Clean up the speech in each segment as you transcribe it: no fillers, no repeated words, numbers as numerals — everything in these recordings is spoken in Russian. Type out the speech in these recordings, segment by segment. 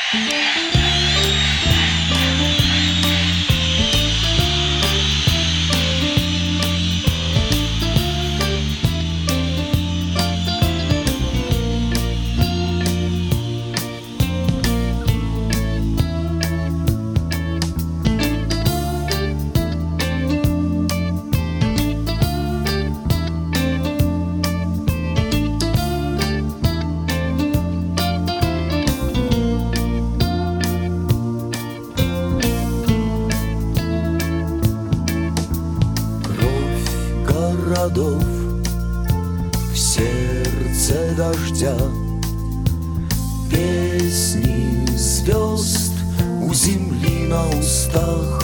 Городов в сердце дождя, песни звезд у земли на устах,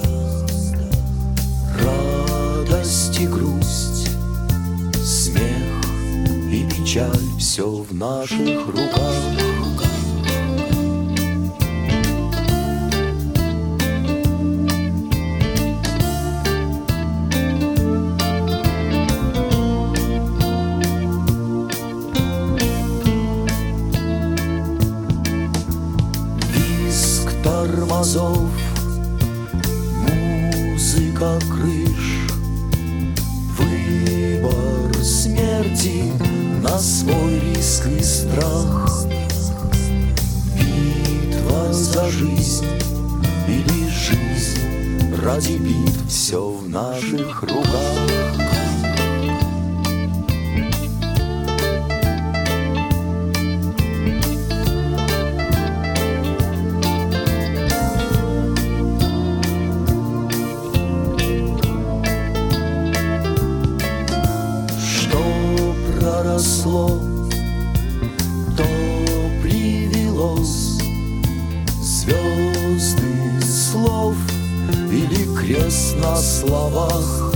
радость и грусть, смех и печаль — все в наших руках. Тормозов, музыка крыш, выбор смерти на свой риск и страх, битва за жизнь или жизнь ради битв — все в наших руках. Росло, то привелось, звезды слов или крест на словах,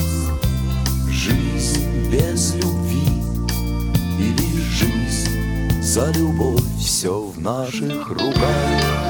жизнь без любви или жизнь за любовь — все в наших руках.